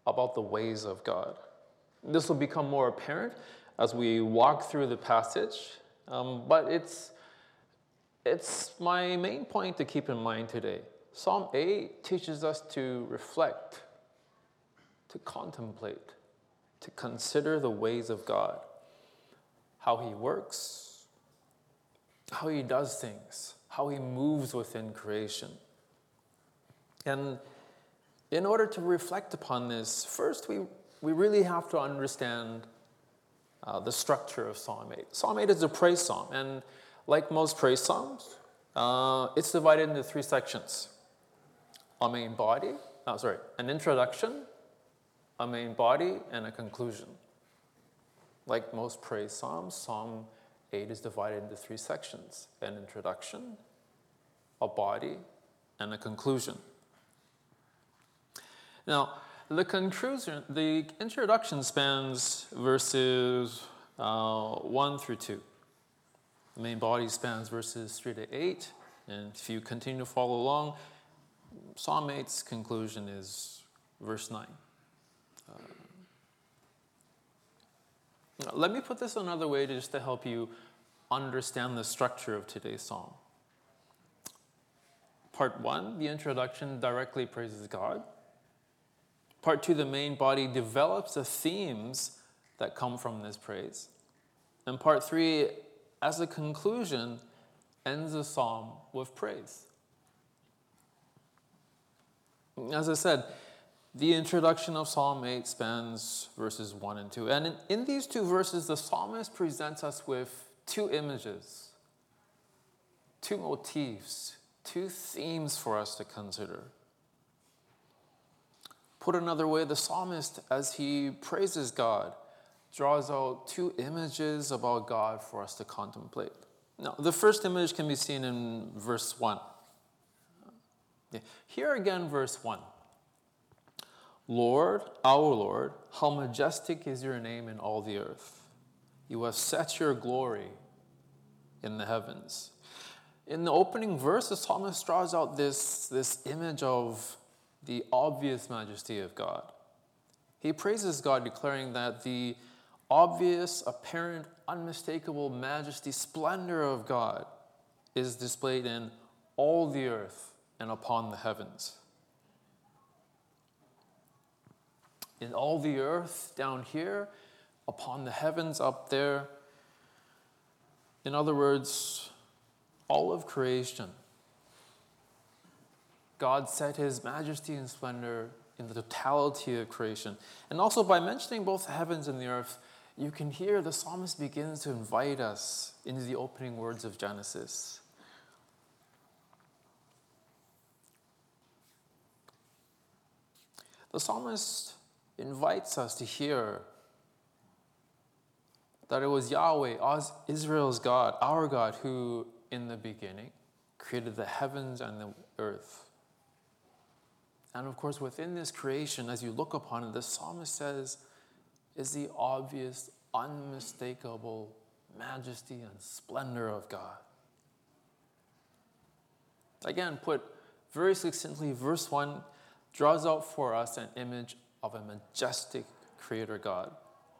about the ways of God. This will become more apparent as we walk through the passage, but it's my main point to keep in mind today. Psalm 8 teaches us to reflect, to contemplate, to consider the ways of God, how He works, how He does things, how He moves within creation. And in order to reflect upon this, first we really have to understand the structure of Psalm 8. Psalm 8 is a praise psalm, and like most praise psalms, it's divided into three sections. An introduction, a main body, and a conclusion. Like most praise psalms, Psalm 8 is divided into three sections: an introduction, a body, and a conclusion. Now, the introduction spans verses 1 through 2. The main body spans verses 3 to 8. And if you continue to follow along, Psalm 8's conclusion is verse 9. Let me put this another way just to help you understand the structure of today's psalm. Part 1, the introduction, directly praises God. Part 2, the main body, develops the themes that come from this praise. And part 3, as a conclusion, ends the psalm with praise. As I said, the introduction of Psalm 8 spans verses 1 and 2. And in these two verses, the psalmist presents us with two images, two motifs, two themes for us to consider. Put another way, the psalmist, as he praises God, draws out two images about God for us to contemplate. Now, the first image can be seen in verse 1. Here again, verse 1. Lord, our Lord, how majestic is your name in all the earth. You have set your glory in the heavens. In the opening verse, the psalmist draws out this image of the obvious majesty of God. He praises God, declaring that the obvious, apparent, unmistakable majesty, splendor of God is displayed in all the earth and upon the heavens. In all the earth down here, upon the heavens up there. In other words, all of creation. God set His majesty and splendor in the totality of creation. And also by mentioning both the heavens and the earth, you can hear the psalmist begins to invite us into the opening words of Genesis. The psalmist invites us to hear that it was Yahweh, Israel's God, our God, who in the beginning created the heavens and the earth. And of course, within this creation, as you look upon it, the psalmist says, is the obvious, unmistakable majesty and splendor of God. Again, put very succinctly, verse 1 draws out for us an image of a majestic Creator God.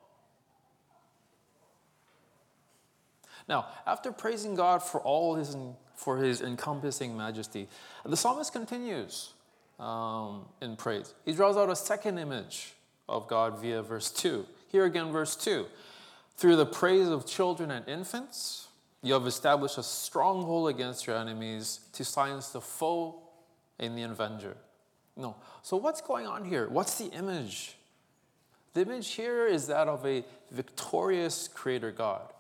Now, after praising God for His encompassing majesty, the psalmist continues in praise. He draws out a second image of God via verse 2. Here again, verse 2. Through the praise of children and infants, you have established a stronghold against your enemies to silence the foe and the avenger. No. So what's going on here? What's the image? The image here is that of a victorious Creator God.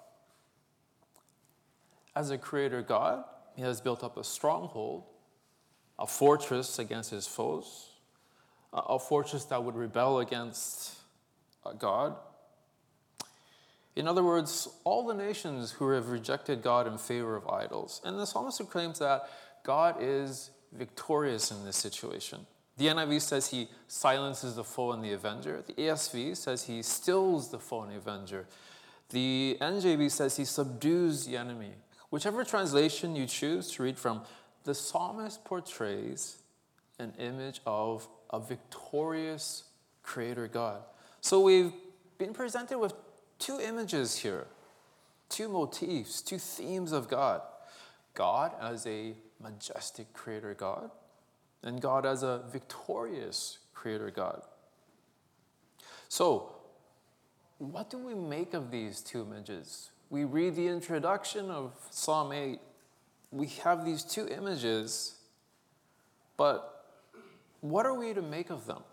As a Creator God, He has built up a stronghold, a fortress against His foes, a fortress that would rebel against God. In other words, all the nations who have rejected God in favor of idols. And the psalmist proclaims that God is victorious in this situation. The NIV says He silences the foe and the avenger. The ASV says He stills the foe and the avenger. The NJV says He subdues the enemy. Whichever translation you choose to read from, the psalmist portrays an image of a victorious creator God. So we've been presented with two images here, two motifs, two themes of God. God as a majestic creator God, and God as a victorious creator God. So, what do we make of these two images? We read the introduction of Psalm 8. We have these two images, but what are we to make of them?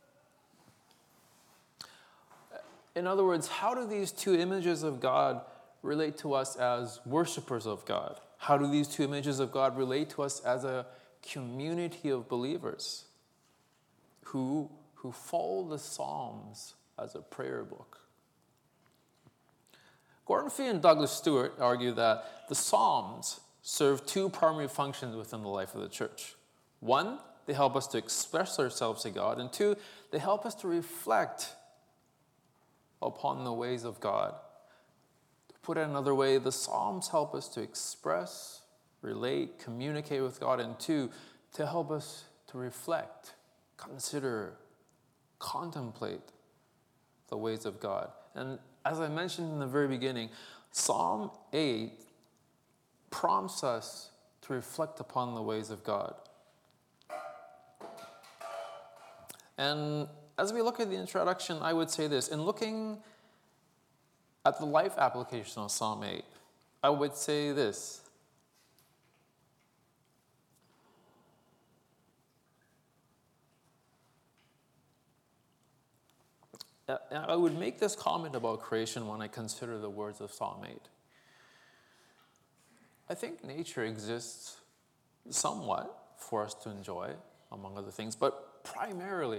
In other words, how do these two images of God relate to us as worshipers of God? How do these two images of God relate to us as a community of believers who follow the Psalms as a prayer book? Gordon Fee and Douglas Stewart argue that the Psalms serve two primary functions within the life of the church. One, they help us to express ourselves to God, and two, they help us to reflect upon the ways of God. To put it another way, the Psalms help us to express, relate, communicate with God, and two, to help us to reflect, consider, contemplate the ways of God. And as I mentioned in the very beginning, Psalm 8 prompts us to reflect upon the ways of God. And as we look at the introduction, I would say this. In looking at the life application of Psalm 8, I would say this. I would make this comment about creation when I consider the words of Psalm 8. I think nature exists somewhat for us to enjoy, among other things, but primarily,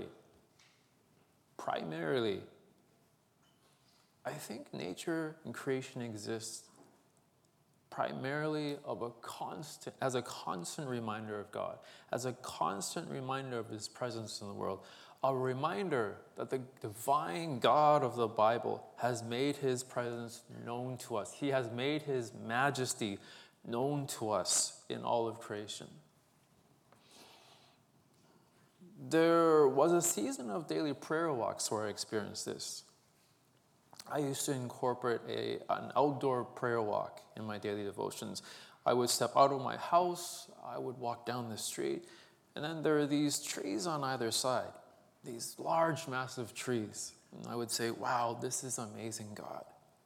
I think nature and creation exists primarily as a constant reminder of God, as a constant reminder of His presence in the world, a reminder that the divine God of the Bible has made His presence known to us. He has made His majesty known to us in all of creation. There was a season of daily prayer walks where I experienced this. I used to incorporate an outdoor prayer walk in my daily devotions. I would step out of my house, I would walk down the street, and then there are these trees on either side, these large, massive trees. And I would say, wow, this is amazing, God.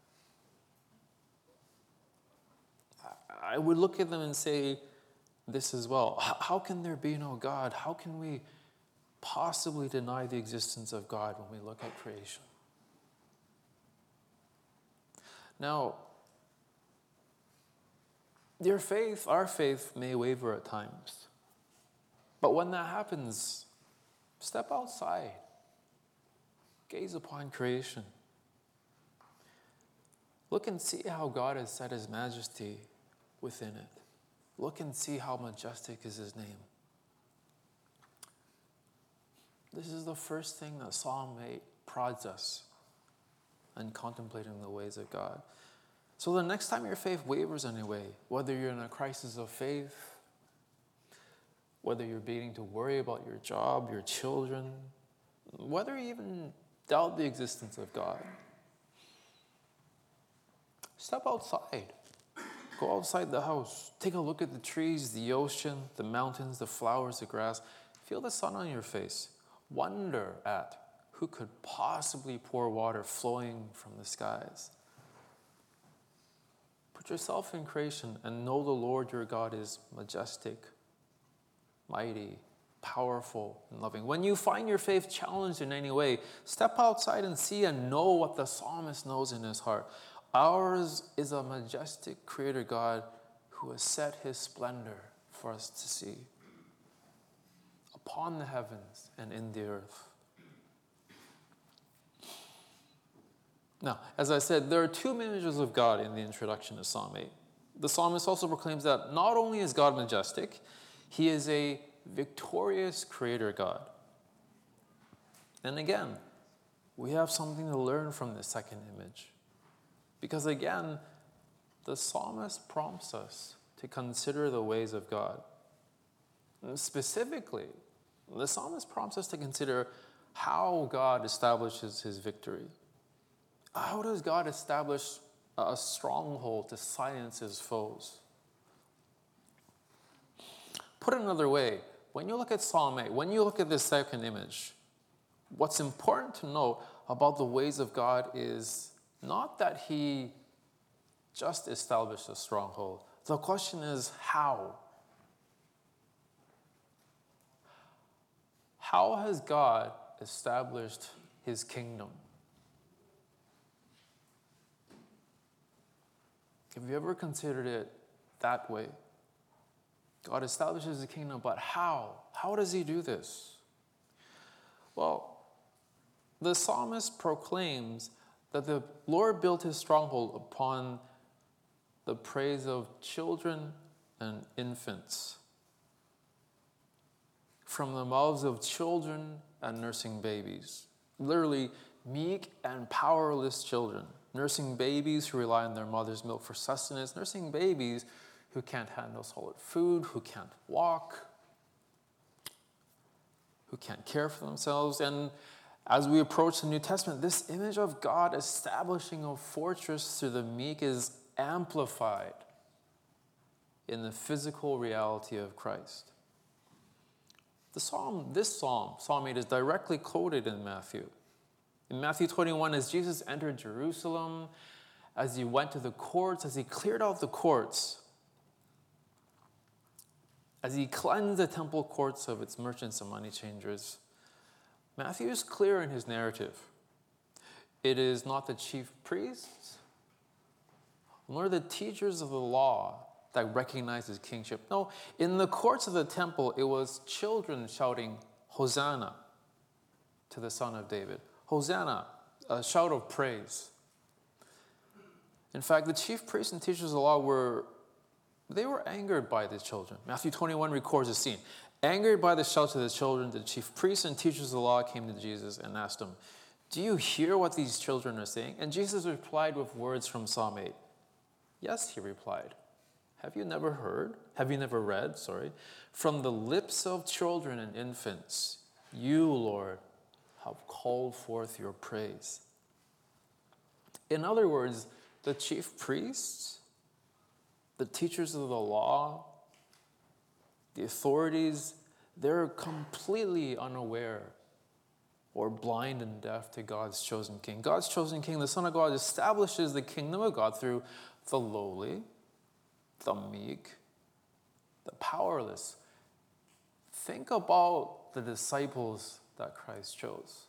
I would look at them and say this as well. How can there be no God? How can we possibly deny the existence of God when we look at creation? Now, our faith may waver at times. But when that happens, step outside. Gaze upon creation. Look and see how God has set His majesty within it. Look and see how majestic is His name. This is the first thing that Psalm 8 prods us in contemplating the ways of God. So the next time your faith wavers anyway, whether you're in a crisis of faith, whether you're beginning to worry about your job, your children, whether you even doubt the existence of God, step outside. Go outside the house. Take a look at the trees, the ocean, the mountains, the flowers, the grass. Feel the sun on your face. Wonder at who could possibly pour water flowing from the skies. Put yourself in creation and know the Lord your God is majestic, mighty, powerful, and loving. When you find your faith challenged in any way, step outside and see and know what the psalmist knows in his heart. Ours is a majestic creator God who has set His splendor for us to see upon the heavens and in the earth. Now, as I said, there are two images of God in the introduction to Psalm 8. The psalmist also proclaims that not only is God majestic, He is a victorious creator God. And again, we have something to learn from this second image. Because again, the psalmist prompts us to consider the ways of God. And specifically, the psalmist prompts us to consider how God establishes his victory. How does God establish a stronghold to silence his foes? Put it another way, when you look at Psalm 8, when you look at this second image, what's important to note about the ways of God is not that he just established a stronghold. The question is how? How has God established his kingdom? Have you ever considered it that way? God establishes the kingdom, but how? How does he do this? Well, the psalmist proclaims that the Lord built his stronghold upon the praise of children and infants. From the mouths of children and nursing babies. Literally, meek and powerless children. Nursing babies who rely on their mother's milk for sustenance. Nursing babies who can't handle solid food, who can't walk, who can't care for themselves. And as we approach the New Testament, this image of God establishing a fortress through the meek is amplified in the physical reality of Christ. This psalm, Psalm 8, is directly quoted in Matthew. In Matthew 21, as Jesus entered Jerusalem, as he went to the courts, as he cleared out the courts, as he cleansed the temple courts of its merchants and money changers, Matthew is clear in his narrative. It is not the chief priests, nor the teachers of the law that recognize his kingship. No, in the courts of the temple, it was children shouting, Hosanna, to the Son of David. Hosanna, a shout of praise. In fact, the chief priests and teachers of the law were angered by the children. Matthew 21 records the scene. Angered by the shouts of the children, the chief priests and teachers of the law came to Jesus and asked him, do you hear what these children are saying? And Jesus replied with words from Psalm 8. Yes, he replied. Have you never read, from the lips of children and infants, you, Lord, have called forth your praise. In other words, the chief priests, the teachers of the law, the authorities, they're completely unaware or blind and deaf to God's chosen king. God's chosen king, the Son of God, establishes the kingdom of God through the lowly, the meek, the powerless. Think about the disciples that Christ chose.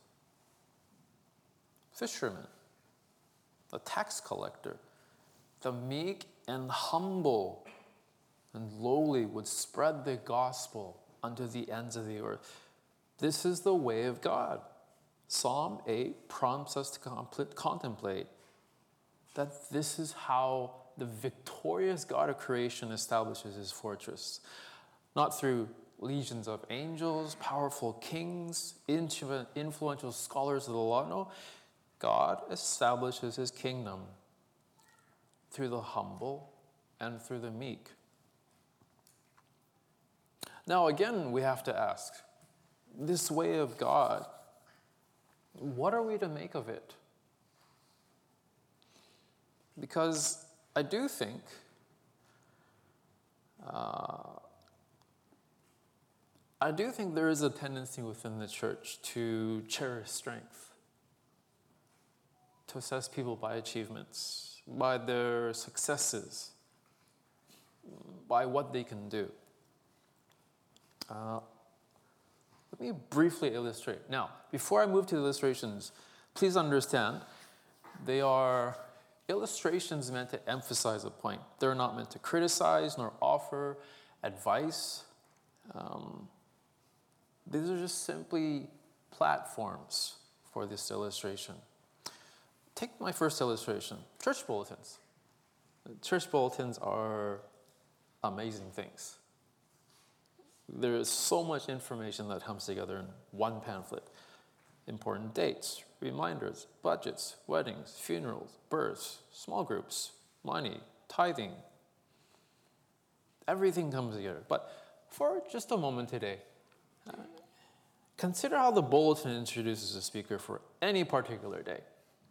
Fishermen, the tax collector, the meek and humble and lowly would spread the gospel unto the ends of the earth. This is the way of God. Psalm 8 prompts us to contemplate that this is how the victorious God of creation establishes his fortress. Not through legions of angels, powerful kings, influential scholars of the law. No, God establishes his kingdom through the humble and through the meek. Now again, we have to ask, this way of God, what are we to make of it? Because I do think there is a tendency within the church to cherish strength, to assess people by achievements, by their successes, by what they can do. Let me briefly illustrate. Now, before I move to illustrations, please understand they are illustrations meant to emphasize a point. They're not meant to criticize nor offer advice. These are just simply platforms for this illustration. Take my first illustration, church bulletins. Church bulletins are amazing things. There is so much information that comes together in one pamphlet. Important dates, reminders, budgets, weddings, funerals, births, small groups, money, tithing. Everything comes together. But for just a moment today, Consider how the bulletin introduces the speaker for any particular day.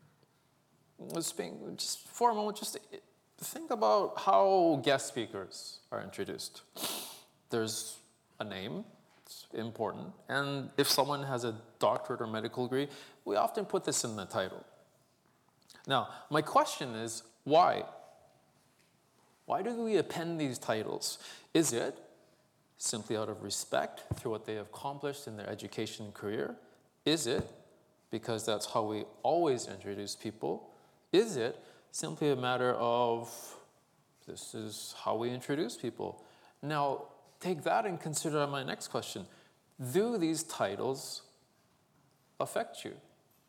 Just for a moment, just think about how guest speakers are introduced. There's a name, it's important, and if someone has a doctorate or medical degree, we often put this in the title. Now, my question is, why? Why do we append these titles? Is it simply out of respect for what they have accomplished in their education and career? Is it because that's how we always introduce people? Is it simply a matter of this is how we introduce people? Now, take that and consider my next question. Do these titles affect you?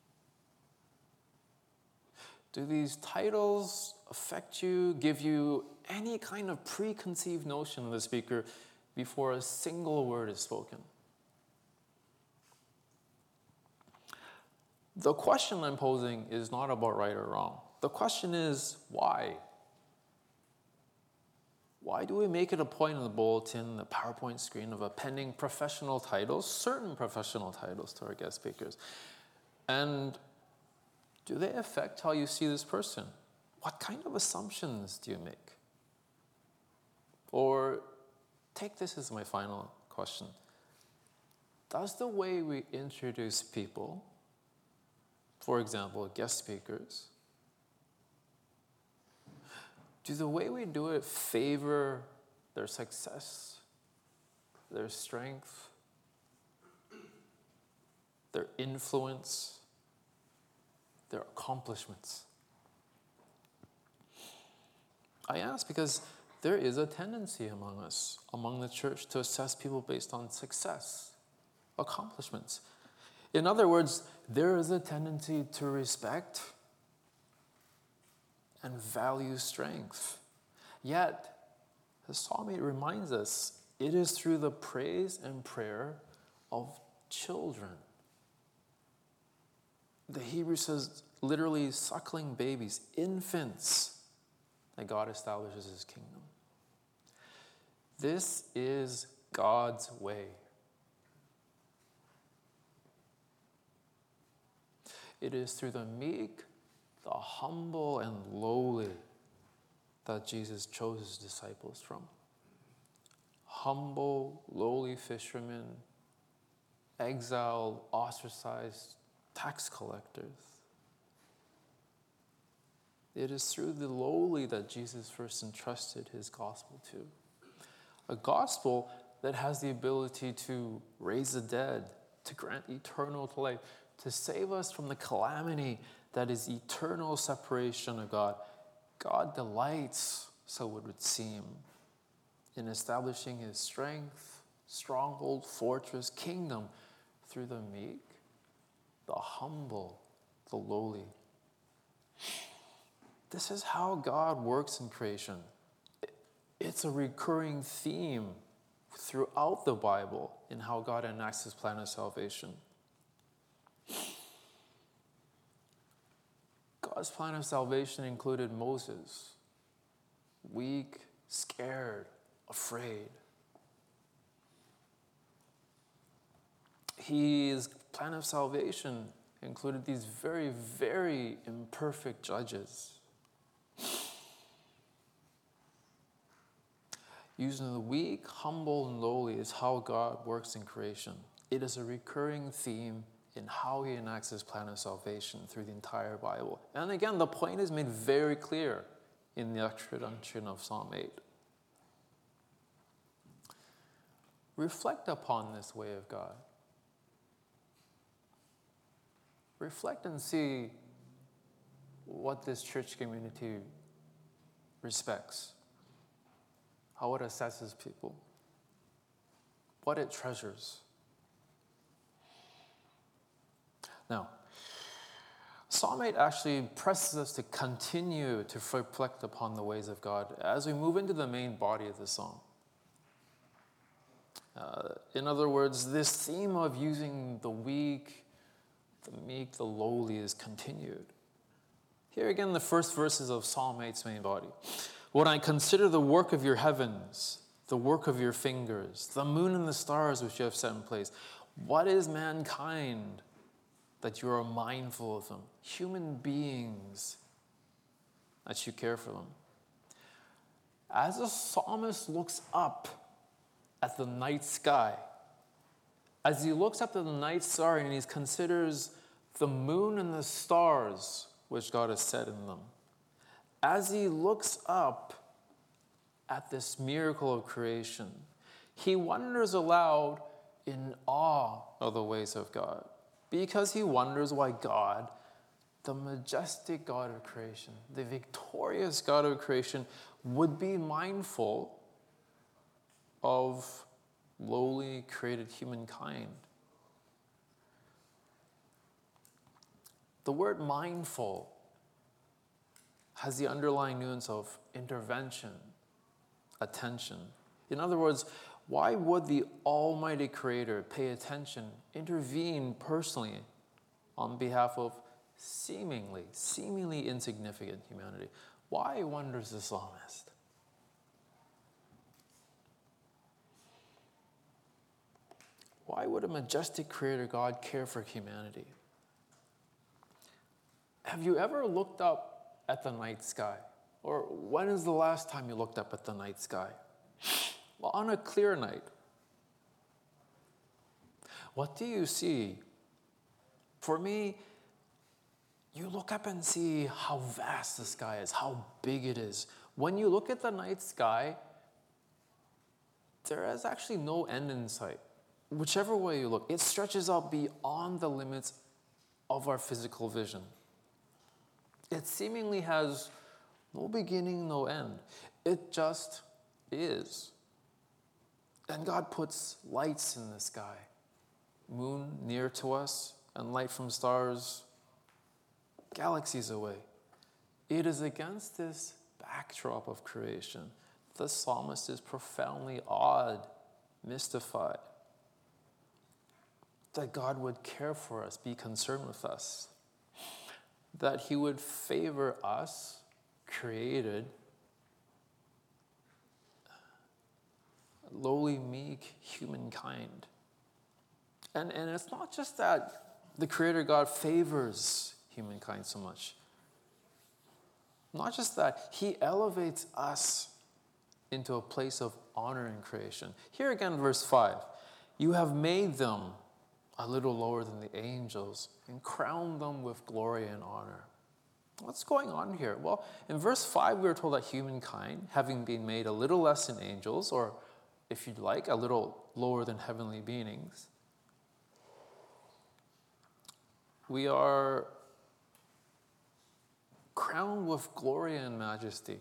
Do these titles affect you, give you any kind of preconceived notion of the speaker before a single word is spoken? The question I'm posing is not about right or wrong. The question is, why? Why do we make it a point in the bulletin, the PowerPoint screen, of appending professional titles, certain professional titles, to our guest speakers? And do they affect how you see this person? What kind of assumptions do you make? Or take this as my final question. Does the way we introduce people, for example, guest speakers, do the way we do it favor their success, their strength, their influence, their accomplishments? I ask because there is a tendency among us, among the church, to assess people based on success, accomplishments. In other words, there is a tendency to respect and value strength. Yet, the Psalm 8 reminds us, it is through the praise and prayer of children. The Hebrew says, literally suckling babies, infants, that God establishes his kingdom. This is God's way. It is through the meek, the humble, and lowly that Jesus chose his disciples from. Humble, lowly fishermen, exiled, ostracized tax collectors. It is through the lowly that Jesus first entrusted his gospel to. A gospel that has the ability to raise the dead, to grant eternal life, to save us from the calamity that is eternal separation of God. God delights, so it would seem, in establishing his strength, stronghold, fortress, kingdom through the meek, the humble, the lowly. This is how God works in creation. It's a recurring theme throughout the Bible in how God enacts his plan of salvation. God's plan of salvation included Moses, weak, scared, afraid. His plan of salvation included these very, very imperfect judges. Using the weak, humble, and lowly is how God works in creation. It is a recurring theme in how he enacts his plan of salvation through the entire Bible. And again, the point is made very clear in the introduction of Psalm 8. Reflect upon this way of God. Reflect and see what this church community respects, how it assesses people, what it treasures. Now, Psalm 8 actually presses us to continue to reflect upon the ways of God as we move into the main body of the song. In other words, this theme of using the weak, the meek, the lowly is continued. Here again, the first verses of Psalm 8's main body. When I consider the work of your heavens, the work of your fingers, the moon and the stars which you have set in place, What is mankind that you are mindful of them? Human beings, that you care for them. As the psalmist looks up at the night sky, as he looks up at the night star and he considers the moon and the stars which God has set in them, as he looks up at this miracle of creation, he wonders aloud in awe of the ways of God, because he wonders why God, the majestic God of creation, the victorious God of creation, would be mindful of lowly created humankind. The word mindful has the underlying nuance of intervention, attention. In other words, why would the Almighty Creator pay attention, intervene personally on behalf of seemingly insignificant humanity? Why, wonders the psalmist? Why would a majestic Creator God care for humanity? Have you ever looked up at the night sky? Or when is the last time you looked up at the night sky? Well, on a clear night, what do you see? For me, you look up and see how vast the sky is, how big it is. When you look at the night sky, there is actually no end in sight. Whichever way you look, it stretches out beyond the limits of our physical vision. It seemingly has no beginning, no end. It just is. And God puts lights in the sky, moon near to us, and light from stars galaxies away. It is against this backdrop of creation the psalmist is profoundly awed, mystified, that God would care for us, be concerned with us, that he would favor us, created, lowly, meek humankind. And it's not just that the Creator God favors humankind so much. Not just that, he elevates us into a place of honor in creation. Here again, verse 5. You have made them a little lower than the angels and crowned them with glory and honor. What's going on here? Well, in verse 5, we are told that humankind, having been made a little less than angels, or if you'd like, a little lower than heavenly beings, we are crowned with glory and majesty.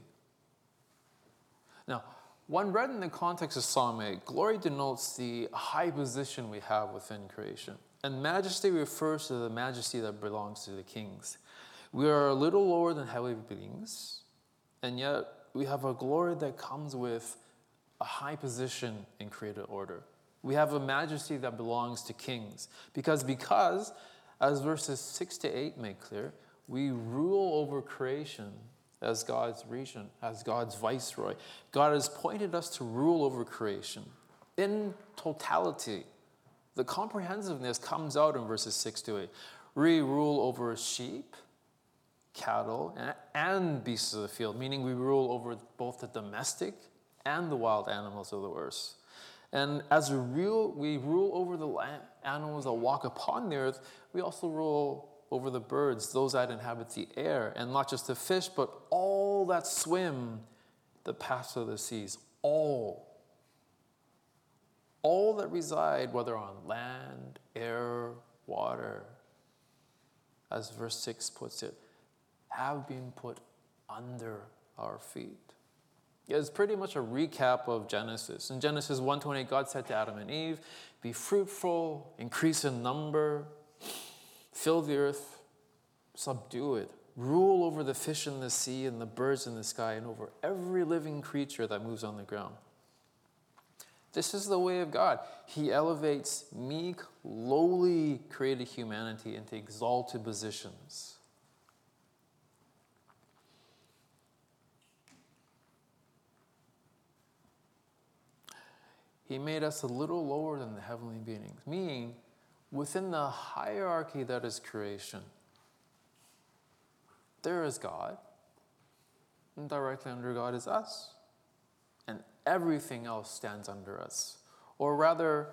Now, when read in the context of Psalm 8, glory denotes the high position we have within creation, and majesty refers to the majesty that belongs to the kings. We are a little lower than heavenly beings, and yet we have a glory that comes with a high position in created order. We have a majesty that belongs to kings, because as verses 6 to 8 make clear, we rule over creation as God's regent, as God's viceroy. God has appointed us to rule over creation in totality. The comprehensiveness comes out in verses 6 to 8. We rule over sheep, cattle, and beasts of the field, meaning we rule over both the domestic and the wild animals of the earth. And as we rule over the animals that walk upon the earth, we also rule over the birds, those that inhabit the air, and not just the fish, but all that swim the paths of the seas. All that reside, whether on land, air, water, as verse 6 puts it, have been put under our feet. It's pretty much a recap of Genesis. In Genesis 1:28, God said to Adam and Eve, be fruitful, increase in number, fill the earth, subdue it, rule over the fish in the sea and the birds in the sky and over every living creature that moves on the ground. This is the way of God. He elevates meek, lowly created humanity into exalted positions. He made us a little lower than the heavenly beings, meaning within the hierarchy that is creation, there is God, and directly under God is us, and everything else stands under us. Or rather,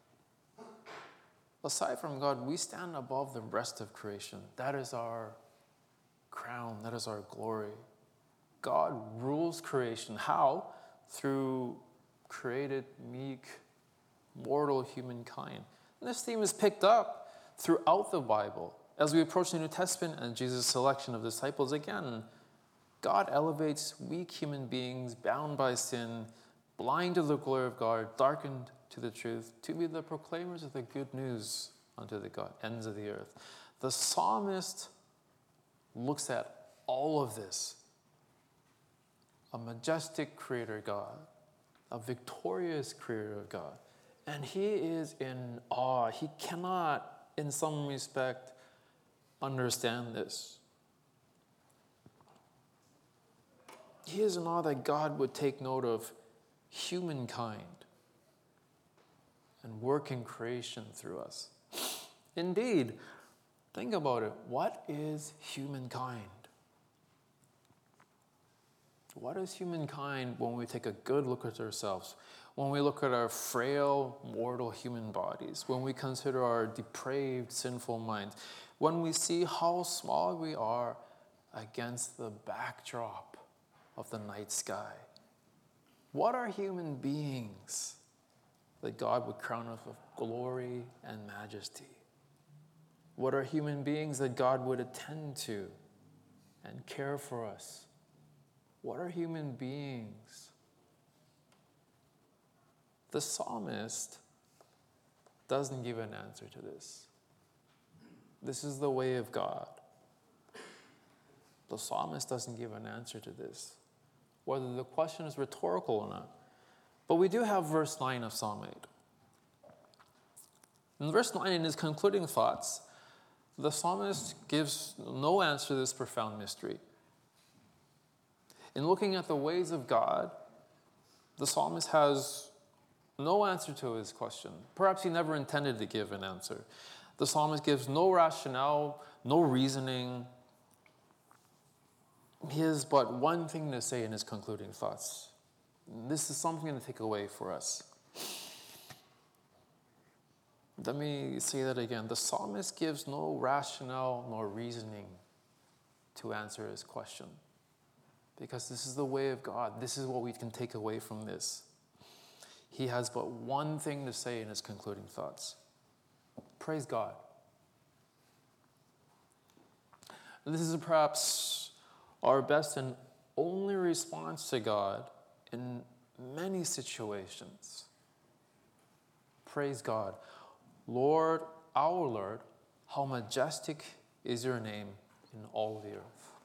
aside from God, we stand above the rest of creation. That is our crown, that is our glory. God rules creation. How? Through created, meek, mortal humankind. And this theme is picked up throughout the Bible. As we approach the New Testament and Jesus' selection of disciples again, God elevates weak human beings bound by sin, blind to the glory of God, darkened to the truth, to be the proclaimers of the good news unto the ends of the earth. The psalmist looks at all of this. A majestic creator God, a victorious creator of God. And he is in awe. He cannot, in some respect, understand this. He is in awe that God would take note of humankind and work in creation through us. Indeed, think about it. What is humankind? What is humankind when we take a good look at ourselves? When we look at our frail, mortal human bodies? When we consider our depraved, sinful minds? When we see how small we are against the backdrop of the night sky? What are human beings that God would crown us with glory and majesty? What are human beings that God would attend to and care for us? What are human beings? The psalmist doesn't give an answer to this. This is the way of God. The psalmist doesn't give an answer to this, whether the question is rhetorical or not. But we do have verse 9 of Psalm 8. In verse 9, in his concluding thoughts, the psalmist gives no answer to this profound mystery. In looking at the ways of God, the psalmist has no answer to his question. Perhaps he never intended to give an answer. The psalmist gives no rationale, no reasoning. He has but one thing to say in his concluding thoughts. This is something to take away for us. Let me say that again. The psalmist gives no rationale nor reasoning to answer his question. Because this is the way of God. This is what we can take away from this. He has but one thing to say in his concluding thoughts. Praise God. And this is perhaps our best and only response to God in many situations. Praise God. Lord, our Lord, how majestic is your name in all the earth.